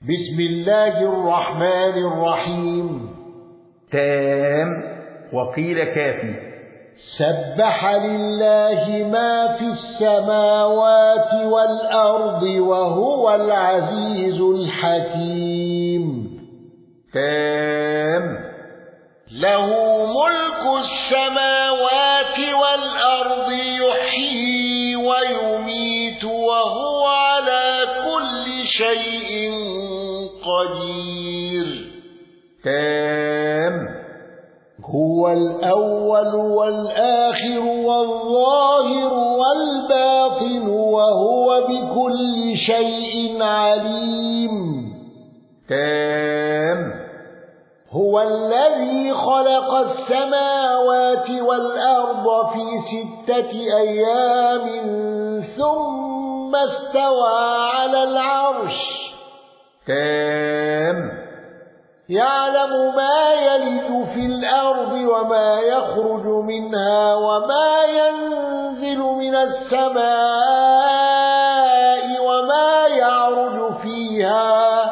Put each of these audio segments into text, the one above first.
بسم الله الرحمن الرحيم. تام وقيل كافي. سبح لله ما في السماوات والأرض وهو العزيز الحكيم. تام له ملك السماوات والأرض يحيي ويميت وهو على كل شيء قدير. تام هو الأول والآخر والظاهر والباطن وهو بكل شيء عليم. تام هو الذي خلق السماوات والأرض في 6 أيام ثم استوى على العرش. تام يعلم ما يلج في الأرض وما يخرج منها وما ينزل من السماء وما يعرج فيها.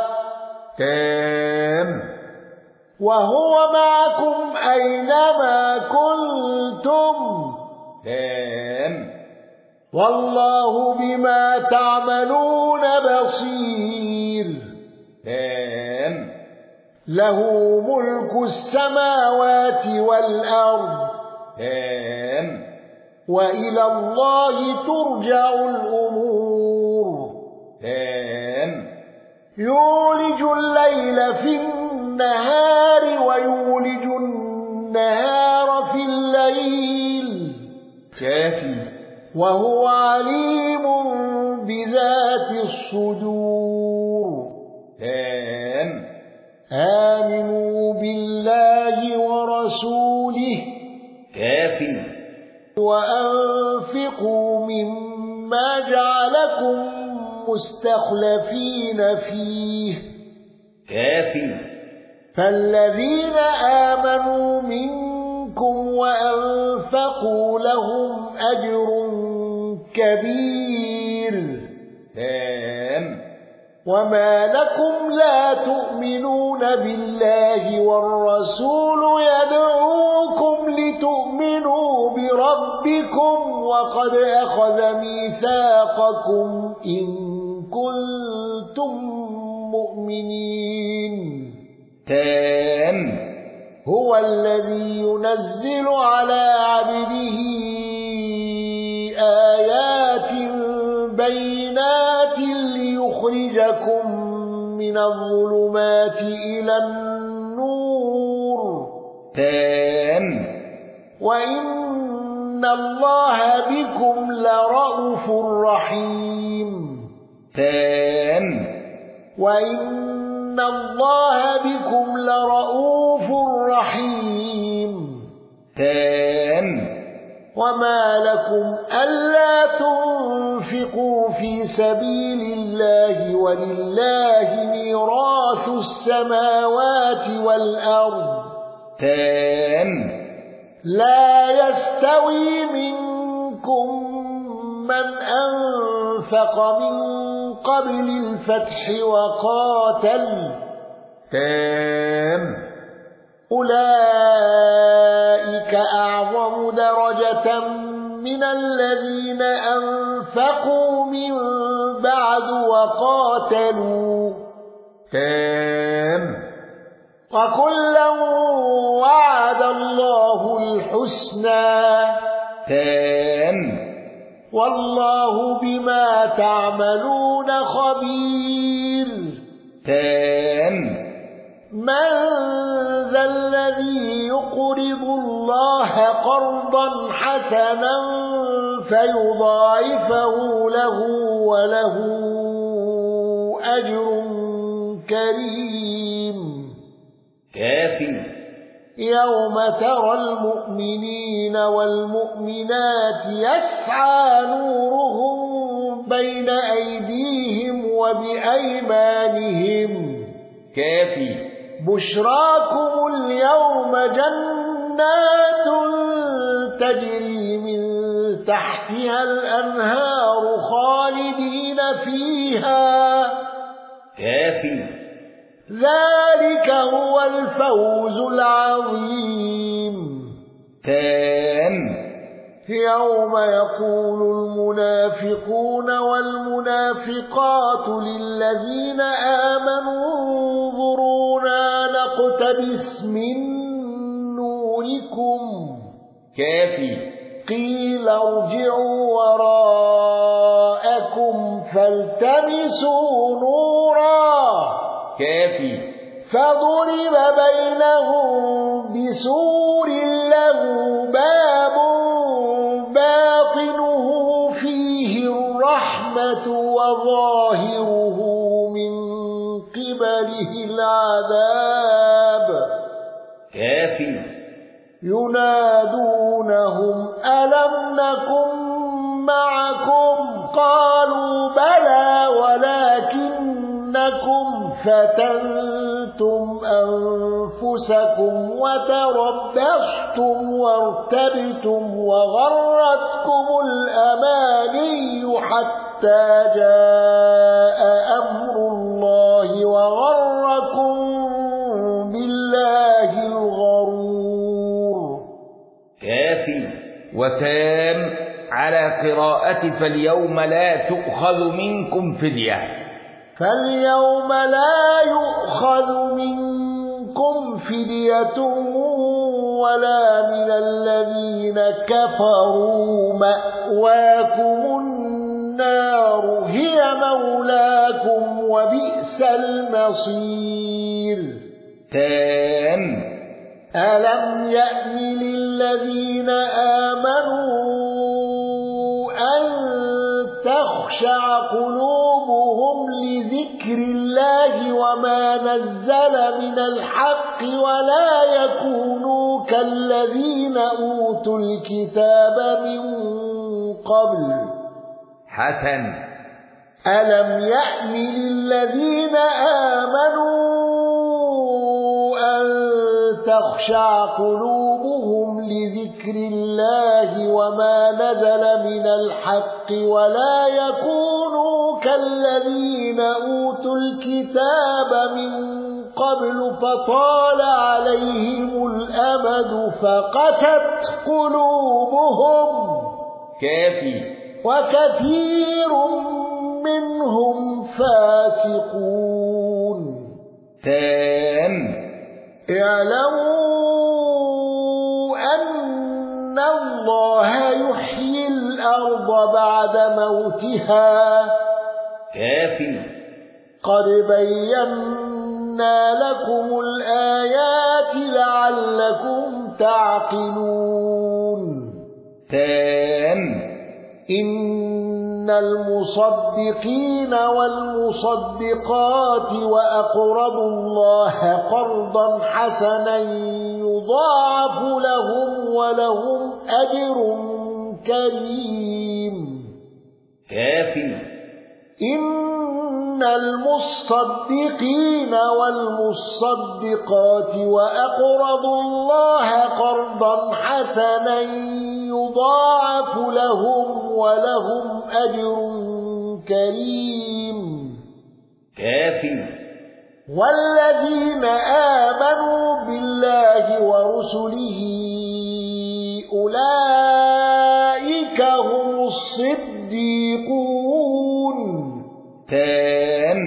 تام وهو معكم أينما كنتم. تام والله بما تعملون بصير. تام له ملك السماوات والأرض. تام وإلى الله ترجع الأمور. تام يولج الليل في النهار ويولج النهار في الليل. كافي. وهو عليم بذات الصدور. تام آمنوا بالله ورسوله. كافي. وأنفقوا مما جعلكم مستخلفين فيه. كافي. فالذين آمنوا منكم وأنفقوا لهم أجر كبير. تام وما لكم لا تؤمنون بالله والرسول يدعوكم لتؤمنوا بربكم وقد أخذ ميثاقكم إن كنتم مؤمنين. تام هو الذي ينزل على عبده آيات بينات ليخرجكم من الظلمات إلى النور. تام وإن الله بكم لرءوف رحيم. تام وإن الله بكم لرءوف رحيم. تام وما لكم ألا تنفقوا في سبيل الله ولله ميراث السماوات والأرض. تام لا يستوي منكم من أنفق من قبل الفتح وقاتل. تام أولئك أعظم درجة من الذين أنفقوا من بعد وقاتلوا. تام وكلا وعد الله الحسنى. تام والله بما تعملون خبير. تام من ذا الذي يقرض الله قرضا حسنا فيضاعفه له وله أجر كريم. كافي. يوم ترى المؤمنين والمؤمنات يسعى نورهم بين أيديهم وبأيمانهم. كافي. بشراكم اليوم جنات تجري من تحتها الأنهار خالدين فيها. كافي. ذلك هو الفوز العظيم. تام. يوم يقول المنافقون والمنافقات للذين آمنوا انظرونا نقتبس من نوركم كافي. قيل ارجعوا وراءكم فالتمسوا نورا كافي. فضرب بينهم بسور له باب باطنه فيه الرحمة وظاهره من قبله العذاب. كافي. ينادونهم ألم نكن معكم قالوا بلى ولكنكم فتنتم أنفسكم وتربصتم وارتبتم وغرتكم الأماني حتى جاء أمر الله وغركم بالله الغرور. كافي. وتام على قراءة فاليوم لا تؤخذ منكم فدية. فاليوم لا يؤخذ منكم فدية ولا من الذين كفروا مأواكم النار هي مولاكم وبئس المصير. تام. ألم يأن للذين آمنوا أن تخشع قلوبهم لذكر الله وما نزل من الحق ولا يكونوا كالذين أوتوا الكتاب من قبل. حسن. ألم يأن للذين آمنوا أن تخشع قلوبهم لذكر الله وما نزل من الحق ولا يكونوا كالذين أوتوا الكتاب من قبل فطال عليهم الأمد فقست قلوبهم. كافي. وكثير منهم فاسقون. تام. اعلموا أن الله يحيي الأرض بعد موتها. كافي. قد بينا لكم الآيات لعلكم تعقلون. تام. إن المصدقين والمصدقات وأقرضوا الله قرضا حسنا يضاعف لهم ولهم أجر كريم. كافي. إن المصدقين والمصدقات وأقرضوا الله قرضا حسنا يضاعف لهم ولهم أجر كريم. كافي. والذين آمنوا بالله ورسله أولئك هم الصديقون. تام.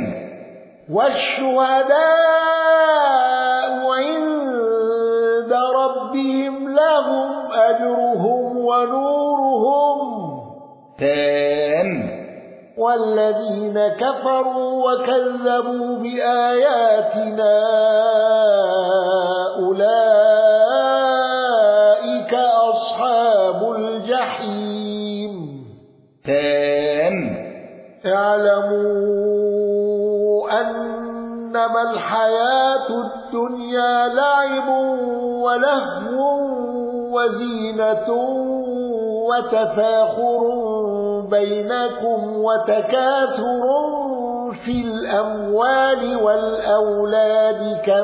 والشهداء عند ربهم لهم أجرهم ونورهم. تام. والذين كفروا وكذبوا بآياتنا أولئك أصحاب الجحيم. تام. اعلموا أنما الحياة الدنيا لعب ولهو وزينة وتفاخر بينكم وتكاثر في الأموال والأولاد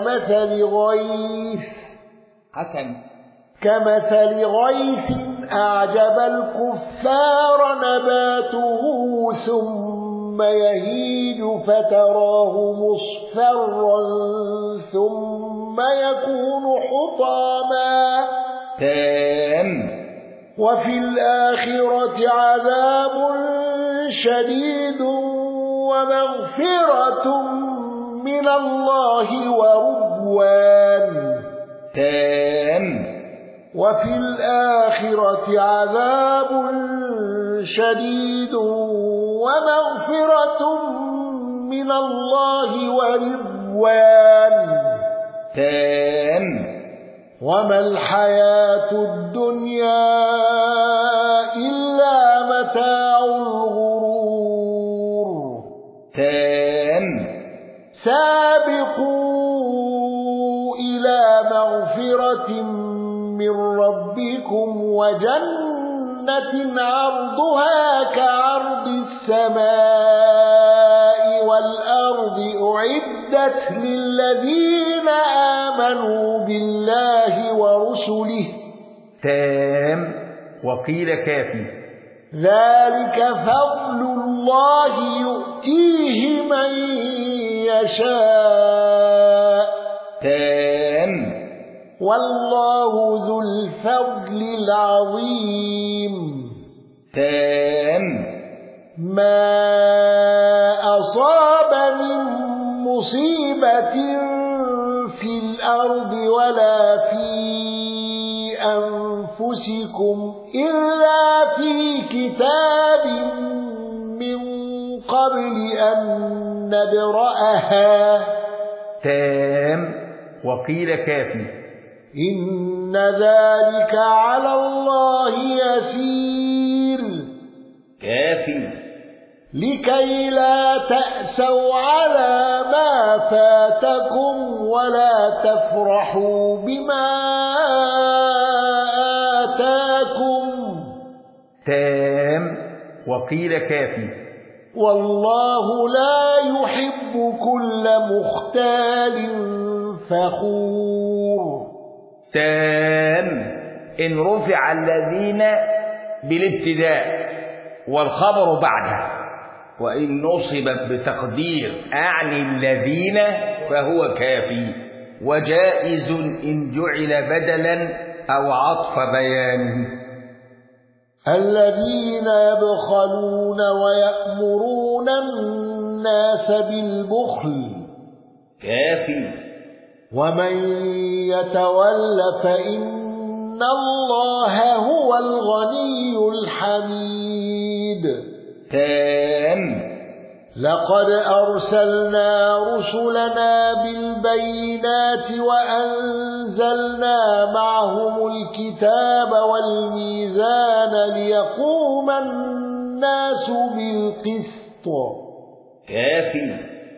كمثل غيث أعجب الكفار نباته ثم ثم يهيج فتراه مصفرا ثم يكون حطاما تام. وفي الآخرة عذاب شديد ومغفرة من الله ورضوان تام. وفي الآخرة عذاب شديد ومغفرة من الله ورضوان تام. وما الحياة الدنيا إلا متاع الغرور تام. سابقوا إلى مغفرة من ربكم وجنة عرضها كعرض السماء والأرض أعدت للذين آمنوا بالله ورسله تام. وقيل كافي. ذلك فضل الله يؤتيه من يشاء تام. والله ذو الفضل العظيم تام. ما أصاب من مصيبة في الأرض ولا في أنفسكم إلا في كتاب من قبل أن نبرأها تام. وقيل كافي. إن ذلك على الله يسير كافي. لكي لا تأسوا على ما فاتكم ولا تفرحوا بما آتاكم تام. وقيل كافي. والله لا يحب كل مختال فخور تام. إن رفع الذين بالابتداء والخبر بعده، وإن نصبت بتقدير أعني الذين فهو كافي، وجائز إن جعل بدلا أو عطف بيان. الذين يبخلون ويأمرون الناس بالبخل كافي. ومن يتول فإن الله هو الغني الحميد تام. لقد أرسلنا رسلنا بالبينات وأنزلنا معهم الكتاب والميزان ليقوم الناس بالقسط كافي.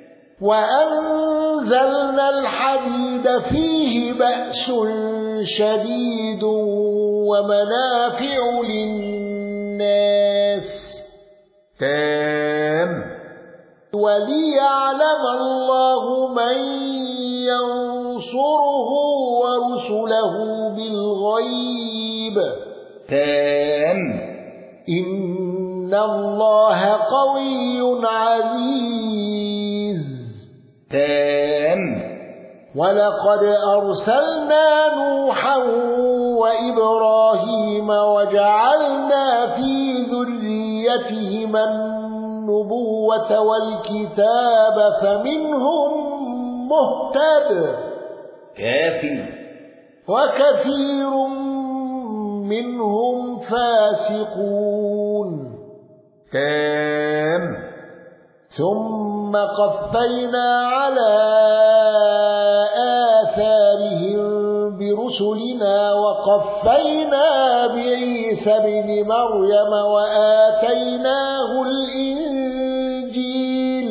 وأنزلنا الحديد فيه بأس شديد ومنافع للناس تام. وليعلم الله من ينصره ورسله بالغيب تام. إن الله قوي عزيز تام. ولقد أرسلنا نوحا وإبراهيم وجعلنا في ذريتهما النبوة والكتاب فمنهم مهتد كافي. وكثير منهم فاسقون تام. ثم قفينا على آثارهم برسلنا وقفينا بعيسى ابن مريم وآتيناه الإنجيل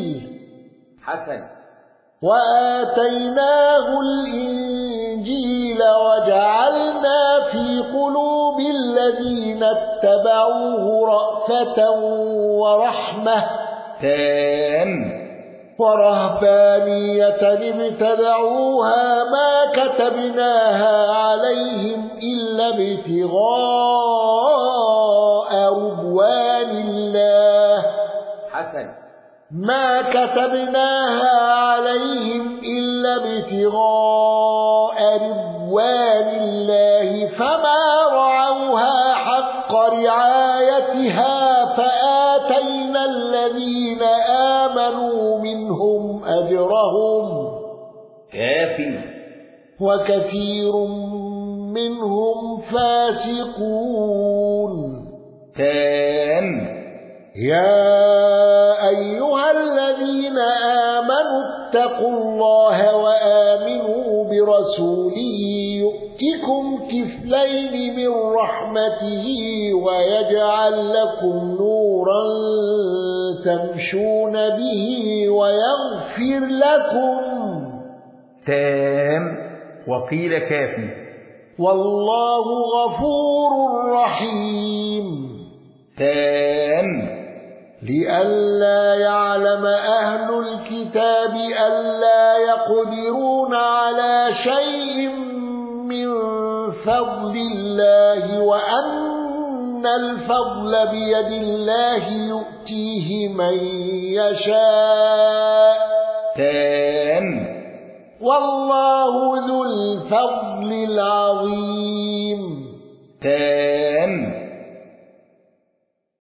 وجعلنا في قلوب الذين اتبعوه رأفة ورحمة تام. ورهبانية ابتدعوها ما كتبناها عليهم إلا ابتغاء رضوان الله ما كتبناها عليهم إلا ابتغاء رضوان الله فما رعوها حق رعايتها فآتينا الذين آمنوا منهم أجرهم كافي وكثير منهم فاسقون تام يا أيها الذين آمنوا اتقوا الله وآمنوا برسوله يؤتكم كفلين من رحمته ويجعل لكم نورا تمشون به ويغفر لكم تام وقيل كافي والله غفور رحيم تام لئلا يعلم أهل الكتاب ألا يقدرون على شيء من فضل الله وأن الفضل بيد الله يؤتيه من يشاء تام والله ذو الفضل العظيم تام